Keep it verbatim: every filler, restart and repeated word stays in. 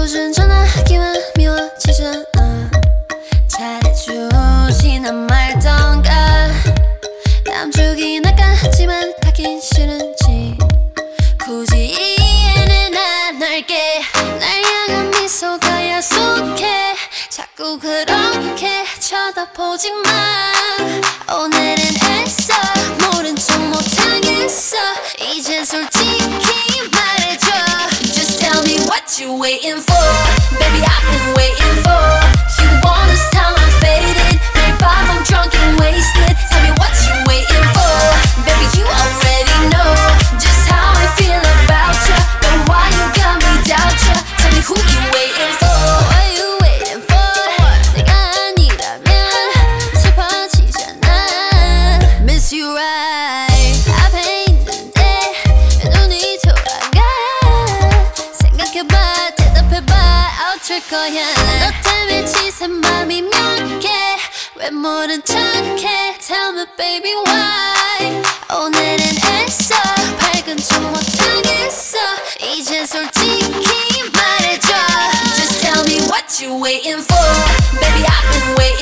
요즘 전화하기만 미워지잖아. 잘해주지 난 말던가. 남주긴 아까지만 가긴 싫은지 굳이 이해는 안 할게. 날 향한 미소가 야속해. 자꾸 그렇게 쳐다보지 마. 오늘은 애써 모른 척 못하겠어. 이젠 솔직히 말해줘. Just tell me what you waiting for. Baby I've been waiting for you all this time. I'm faded. 매일 밤 I'm drunk and wasted. Tell me what you waiting for. Baby you already know just how I feel about you. But why you got me doubt you. Tell me who you waiting for. What you waiting for. 내가 아니라면 슬퍼지잖아. Miss you right. 앞에 있는데 왜 눈이 돌아가. 생각해봐 대답해봐 어쩔 거야. 너 때문에 지샌 맘이 몇 개. 왜 모른 척해. Tell me baby why. 오늘은 애써 밝은 척 못하겠어. 이젠 솔직히 말해줘. Just tell me what you waiting for. Baby I've been waiting